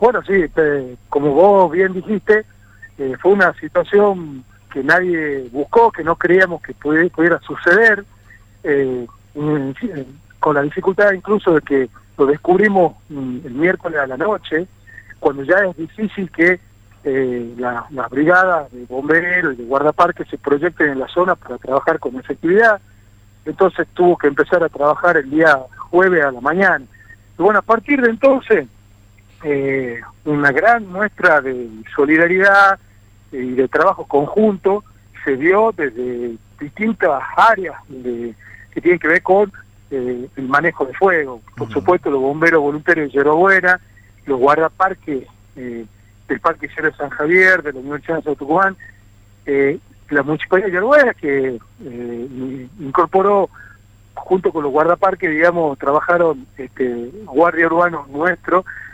Bueno, sí, como vos bien dijiste, fue una situación que nadie buscó, que no creíamos que pudiera suceder, con la dificultad incluso de que lo descubrimos el miércoles a la noche, cuando ya es difícil que las brigadas de bomberos y de guardaparques se proyecten en la zona para trabajar con efectividad. Entonces tuvo que empezar a trabajar el día jueves a la mañana. Y bueno, a partir de entonces, una gran muestra de solidaridad y de trabajo conjunto se dio desde distintas áreas que tienen que ver con el manejo de fuego. Por supuesto, los bomberos voluntarios de Yerba Buena, los guardaparques del Parque Cerro de San Javier, de la Universidad de Santo Tucumán, la Municipalidad de Yerba Buena, que incorporó, junto con los guardaparques, digamos, trabajaron guardia urbano nuestro,